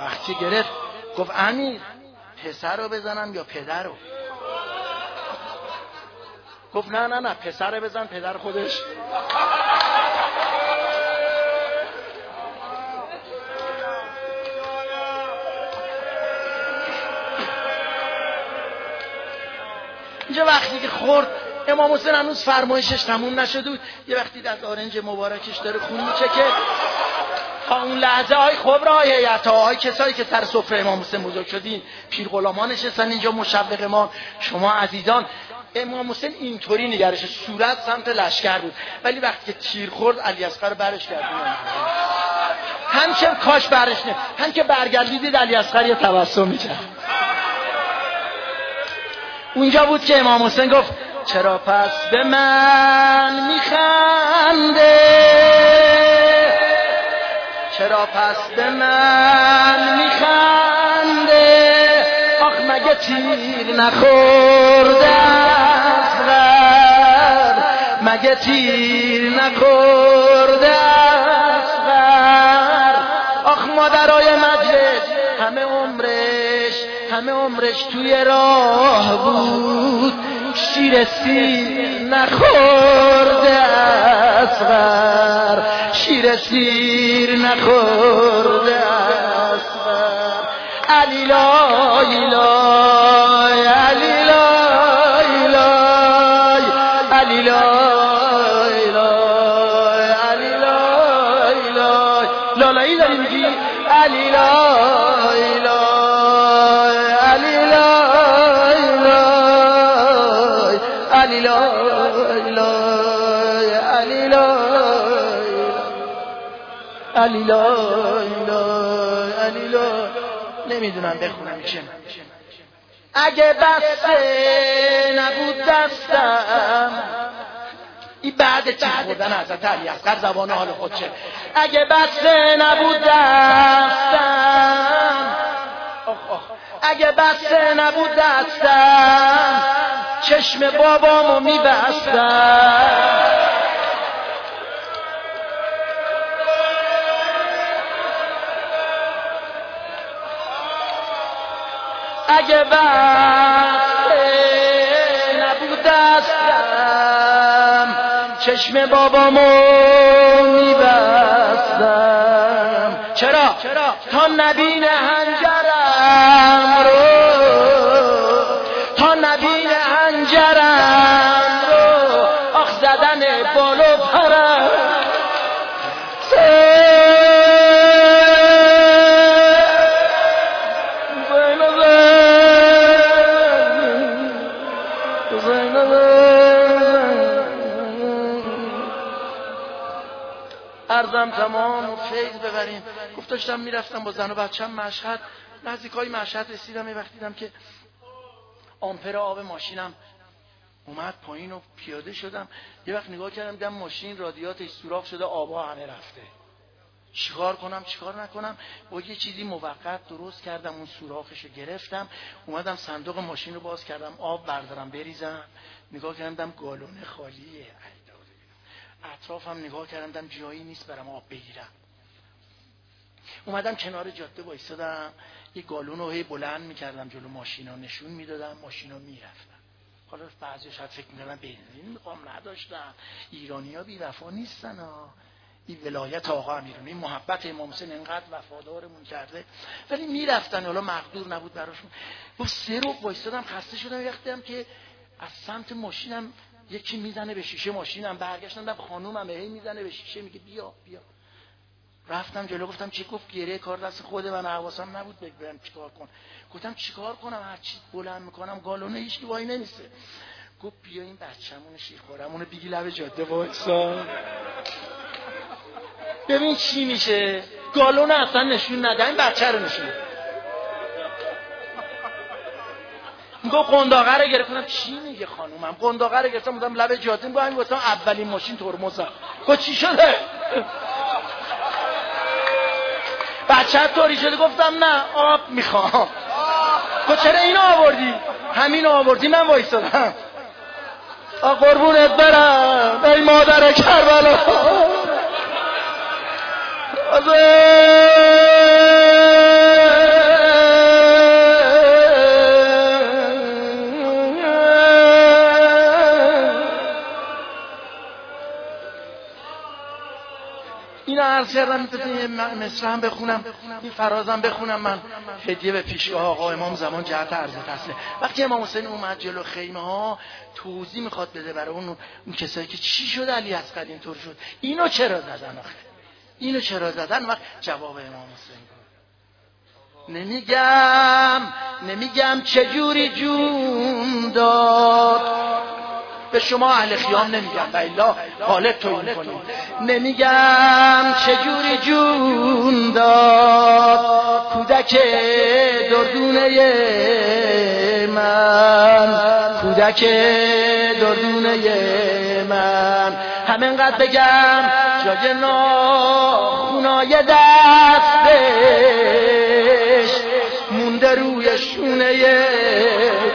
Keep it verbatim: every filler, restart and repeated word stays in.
وقتی گرفت گفت امیر پسر رو بزنم یا پدر رو؟ گفت نه نه نه پسر رو بزن، پدر خودش. اینجا وقتی که خورد امام حسین هنوز فرمایشش تموم نشده بود، یه وقتی از آرنج مبارکش داره خون میچکه. تا اون لحظه های خبر هیئت های کسایی که سر سفره امام حسین بزرگ شدین، پیر غلامان نشستن اینجا مشوق ما، شما عزیزان. امام حسین اینطوری نگرش، صورت سمت لشکر بود، ولی وقتی که تیر خورد علی اصغر برش گردون. هم که کاش برش نه، هم که برگردیدید علی اصغر یه تبسم میکرد. اونجا بود که امام حسین گفت چرا پس به من میخنده، چرا پس به من میخنده، آخ مگه تیر نخورده اصغر، مگه تیر نخورده اصغر، آخ مادرای مجلس همه عمرش همه عمرش توی راه بود، شیر سیر نخورده اصغر، شیر سیر نخورده اصغر. علی لای لای علی لای لای علی لای لای علی لای لای لالایی داری میگی علی لای لای علی لای لای علی لای لای علی لای علی لای لای علی لای. نمیدونم بخونم چه. اگه بسته نبود دستم، این بعد تیر خوردن حضرت علی اصغر زبان حال خودشه. اگه بسته نبود دستم، اگه بسته نبود دستم، چشم بابامو میبستم. اگه بسته نبود دستم، چشم بابامو میبستم. چرا؟ تا نبین هنجرم رو، تا نبین هنجرم رو، آخ زدن بال و پرم. عرضم تمام و فیض ببریم. گفت داشتم میرفتم با زن و بچه‌م مشهد، نزدیکای مشهد رسیدم، یه وقتی دیدم که آمپر آب ماشینم اومد پایین و پیاده شدم. یه وقت نگاه کردم دیدم ماشین رادیاتش سوراخ شده، آبا همه رفته. چیکار کنم چیکار نکنم؟ با یه چیزی موقت درست کردم، اون سوراخشو گرفتم، اومدم صندوق ماشین رو باز کردم، آب بردارم بریزم. نگاه کردم دیدم گالون خالیه. اطرافم نگاه کردم دیدم جایی نیست برام آب بگیرم. اومدم کنار جاده وایسادم، یه گالون رو هی بلند میکردم جلو ماشینا نشون میدادم، ماشینا میرفتن. حالا بعضی شاید فکر میکردن بنزین میخوام، نداشتم. ایرانی‌ها بی وفا نیستن ها. این ولایت آقا امیرالمومنین، محبت امام حسین انقدر وفادارمون کرده، ولی میرفتن، حالا مقدور نبود براشون. گفت سه رو وایسادم، خسته شدم. وقتیم که از سمت ماشینم یکی میزنه به شیشه ماشینم، برگشتم دیدم خانومم هی میزنه به شیشه، میگه بیا بیا. رفتم جلو، گفتم چی؟ گفت گریه کار دست خود من، حواسم نبود بگم چیکار کن. گفتم چیکار کنم؟ هر چی بلند میکنم گالونه هیچ کی وای نمیسته. گفت بیا این بچه‌مون شیرخوارمون بگی لب جاده وایسا ببین چی میشه. گالونه اصلا نشون نده، این بچه رو نشون بده. میگه قنداقه رو گرفتم. چی میگه خانومم؟ قنداقه رو گرفتم بودم لب جاده، میگه همین واسه اولین ماشین ترمزم. گفت چی شده؟ بچه طوری شده؟ گفتم نه آب میخوام. گفت چرا اینو آوردی؟ همین آوردی من وایسادم. آ قربونت برم ای مادر کربلا، آزه عرض کردم یه مصرع هم بخونم، این فرازم بخونم، من هدیه به پیشگاه آقا امام زمان جهت عرض تسلیم. وقتی امام حسین اومد جلو خیمه ها توضیح میخواد بده برای اون اون کسایی که چی شد علی اصغر اینطور شد، اینو چرا زدن آخه، اینو چرا زدن؟ وقت جواب امام حسین نمیگم نمیگم چجوری جون داد، به شما اهل خیام نمیگم بالله غالب توهین کنید، نمیگم چجوری جون داد کودک دردونه من، کودک دردونه من، همینقدر بگم جای ناخونای دستش مونده روی شونه